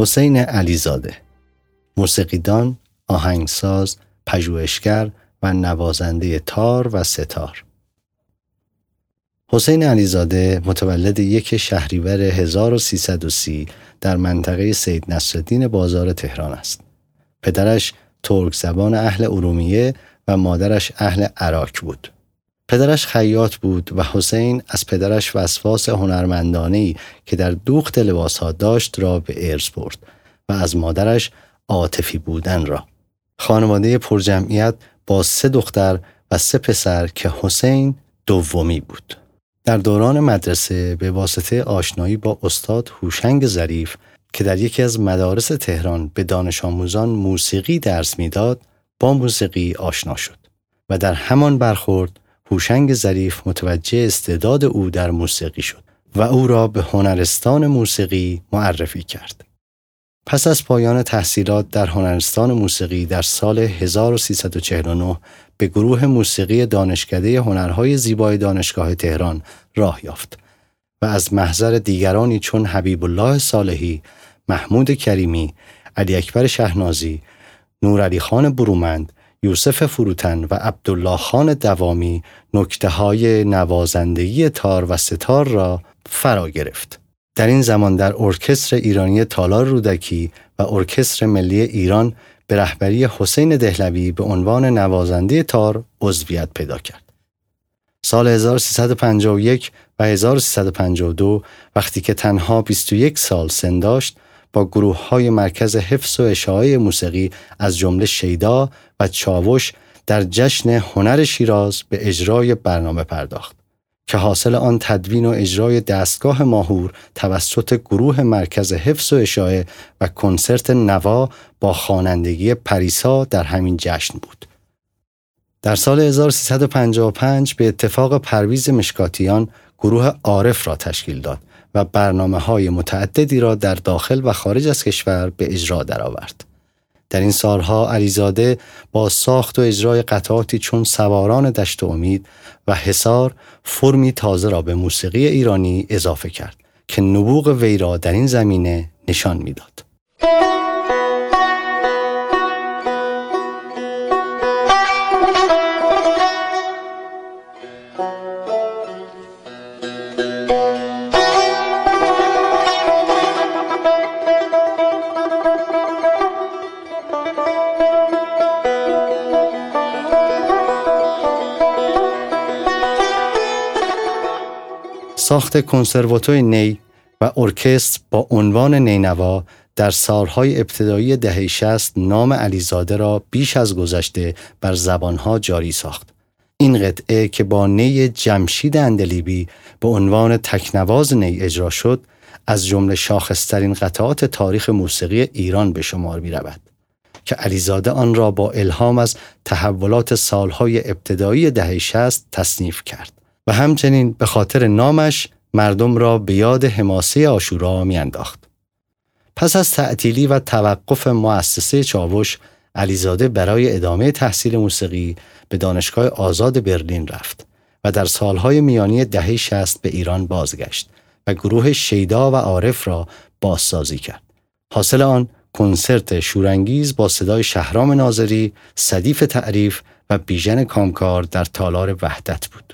حسین علیزاده، موسیقیدان، آهنگساز، پژوهشگر و نوازنده تار و سه‌تار. حسین علیزاده متولد 1 شهریور 1330 در منطقه سید نصرالدین بازار تهران است. پدرش ترک زبان اهل ارومیه و مادرش اهل عراق بود. پدرش خیاط بود و حسین از پدرش وسواس هنرمندانه‌ای که در دوخت لباس‌ها داشت را به ارث برد و از مادرش عاطفی بودن را. خانواده پرجمعیت با 3 دختر و 3 پسر که حسین دومی بود. در دوران مدرسه به واسطه آشنایی با استاد هوشنگ ظریف که در یکی از مدارس تهران به دانش آموزان موسیقی درس میداد، با موسیقی آشنا شد و در همان برخورد هوشنگ ظریف متوجه استعداد او در موسیقی شد و او را به هنرستان موسیقی معرفی کرد. پس از پایان تحصیلات در هنرستان موسیقی در سال 1349 به گروه موسیقی دانشکده هنرهای زیبای دانشگاه تهران راه یافت و از محضر دیگرانی چون حبیب الله صالحی، محمود کریمی، علی اکبر شهنازی، نورعلی خان برومند، یوسف فروتن و عبدالله خان دوامی نکته‌های نوازندگی تار و سه‌تار را فرا گرفت. در این زمان در ارکستر ایرانی تالار رودکی و ارکستر ملی ایران به رهبری حسین دهلوی به عنوان نوازنده تار عضویت پیدا کرد. سال 1351 و 1352 وقتی که تنها 21 سال سن داشت، با گروه‌های مرکز حفظ و اشاعه موسیقی از جمله شیدا و چاوش در جشن هنر شیراز به اجرای برنامه پرداخت که حاصل آن تدوین و اجرای دستگاه ماهور توسط گروه مرکز حفظ و اشاعه و کنسرت نوا با خوانندگی پریسا در همین جشن بود. در سال 1355 به اتفاق پرویز مشکاتیان گروه عارف را تشکیل داد و برنامه‌های متعددی را در داخل و خارج از کشور به اجرا درآورد. در این سالها علیزاده با ساخت و اجرای قطعاتی چون سواران دشت امید و حصار فرمی تازه را به موسیقی ایرانی اضافه کرد که نبوغ وی را در این زمینه نشان می‌داد. ساخت کنسرواتوی نی و ارکستر با عنوان نینوا در سالهای ابتدایی دهه 60 نام علیزاده را بیش از گذشته بر زبانها جاری ساخت. این قطعه که با نی جمشید اندلیبی به عنوان تکنواز نی اجرا شد، از جمله شاخص‌ترین قطعات تاریخ موسیقی ایران به شمار می‌رود که علیزاده آن را با الهام از تحولات سالهای ابتدایی دهه 60 تصنیف کرد و همچنین به خاطر نامش مردم را به یاد حماسه عاشورا میانداخت. پس از تعطیلی و توقف مؤسسه چاوش، علیزاده برای ادامه تحصیل موسیقی به دانشگاه آزاد برلین رفت و در سالهای میانی دهه 60 به ایران بازگشت و گروه شیدا و عارف را بازسازی کرد. حاصل آن کنسرت شورانگیز با صدای شهرام ناظری، صدیف تعریف و بیژن کامکار در تالار وحدت بود.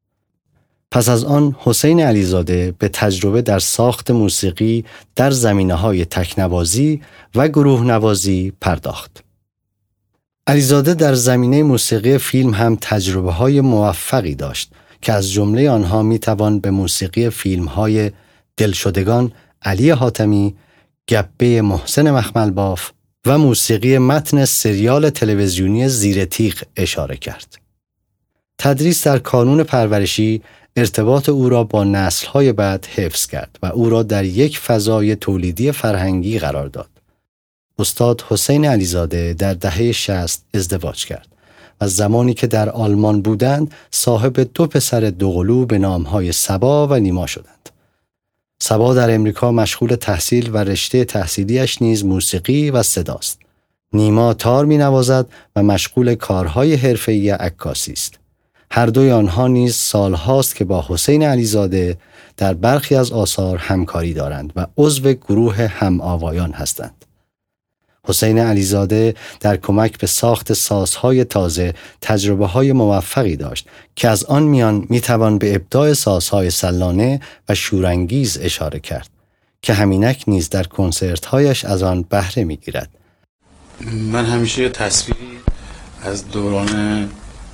پس از آن حسین علیزاده به تجربه در ساخت موسیقی در زمینه‌های تکنوازی و گروه نوازی پرداخت. علیزاده در زمینه موسیقی فیلم هم تجربه‌های موفقی داشت که از جمله آنها میتوان به موسیقی فیلم‌های دلشدگان علی حاتمی، گبه محسن مخملباف و موسیقی متن سریال تلویزیونی زیر تیغ اشاره کرد. تدریس در کانون پرورشی ارتباط او را با نسل‌های بعد حفظ کرد و او را در یک فضای تولیدی فرهنگی قرار داد. استاد حسین علیزاده در دهه 60 ازدواج کرد و زمانی که در آلمان بودند صاحب 2 پسر دوقلو به نام‌های صبا و نیما شدند. صبا در امریکا مشغول تحصیل و رشته تحصیلیش نیز موسیقی و صداست. نیما تار می‌نوازد و مشغول کارهای حرفه‌ای عکاسی است. هر دوی آنها نیز سالهاست که با حسین علیزاده در برخی از آثار همکاری دارند و عضو گروه هم‌آوایان هستند. حسین علیزاده در کمک به ساخت سازهای تازه تجربه‌های موفقی داشت که از آن میان میتوان به ابداع سازهای سلانه و شورانگیز اشاره کرد که همینک نیز در کنسرت‌هایش از آن بهره می‌گیرد. من همیشه یه تصویری از دوران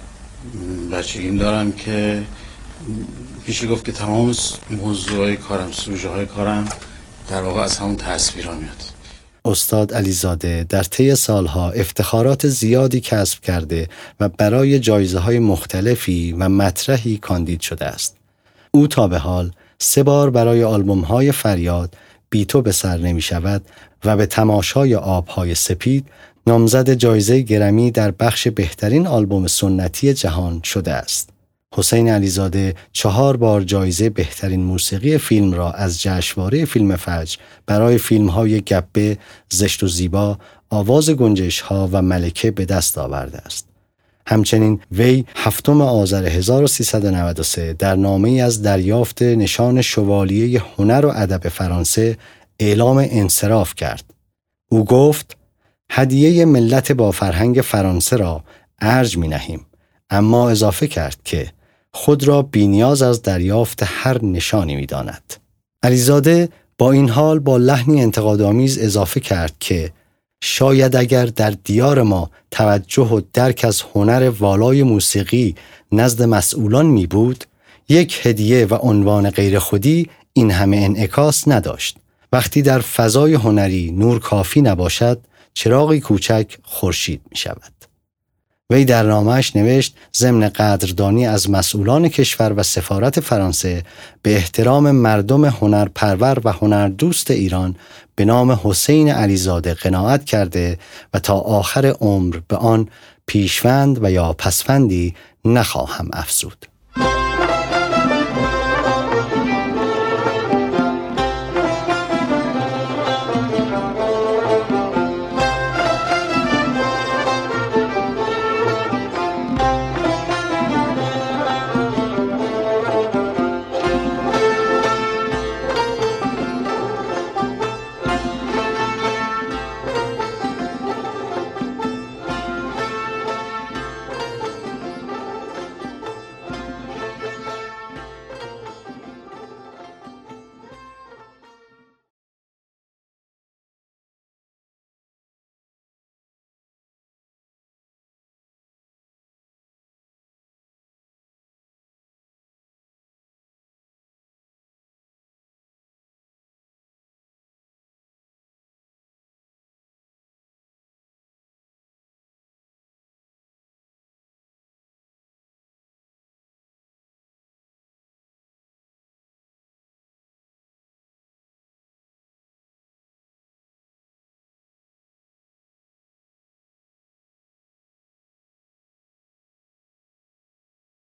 بچگیم دارم که میشه گفت که تمام موضوعهای کارم، سوژه‌های کارم در واقع از همون تصویرها میاد. استاد علیزاده در طی سالها افتخارات زیادی کسب کرده و برای جایزه‌های مختلفی و مطرحی کاندید شده است. او تا به حال 3 بار برای آلبوم‌های فریاد، بی تو به سر نمی شود و به تماشای آب‌های سپید نامزد جایزه گرمی در بخش بهترین آلبوم سنتی جهان شده است. حسین علیزاده 4 بار جایزه بهترین موسیقی فیلم را از جشنواره فیلم فجر برای فیلم‌های گبه، زشت و زیبا، آواز گنجش‌ها و ملکه به دست آورده است. همچنین وی 7 آذر 1393 در نامه‌ای از دریافت نشان شوالیه هنر و ادب فرانسه اعلام انصراف کرد. او گفت: هدیه ملت با فرهنگ فرانسه را ارج می‌نهیم، اما اضافه کرد که خود را بی‌نیاز از دریافت هر نشانی می‌داند. علیزاده با این حال با لحنی انتقادآمیز اضافه کرد که شاید اگر در دیار ما توجه و درک از هنر والای موسیقی نزد مسئولان می بود، یک هدیه و عنوان غیر خودی این همه انعکاس نداشت. وقتی در فضای هنری نور کافی نباشد، چراغی کوچک خورشید می شود. وی در نامه‌اش نوشت ضمن قدردانی از مسئولان کشور و سفارت فرانسه به احترام مردم هنرپرور و هنردوست ایران به نام حسین علیزاده قناعت کرده و تا آخر عمر به آن پیشوند و یا پسوندی نخواهم افزود.